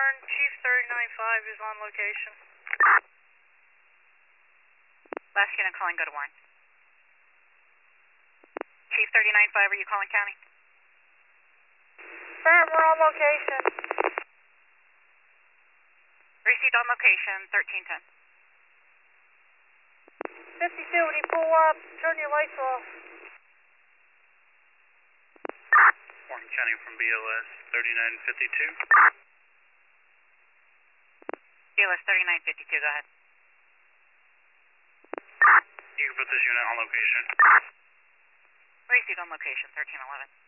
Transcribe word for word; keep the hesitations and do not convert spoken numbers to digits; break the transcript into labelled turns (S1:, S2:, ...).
S1: Warren, Chief thirty-nine five is on location.
S2: Last unit calling, go to Warren. Chief thirty-nine five, are you calling county?
S1: Affirm, we're on location.
S2: Received on location, thirteen ten.
S1: fifty-two, when you pull up, turn your lights off.
S3: Warren County from B L S thirty-nine fifty-two.
S2: B L S thirty-nine fifty-two, go ahead.
S3: You can put this unit on location.
S2: Received on location, thirteen eleven.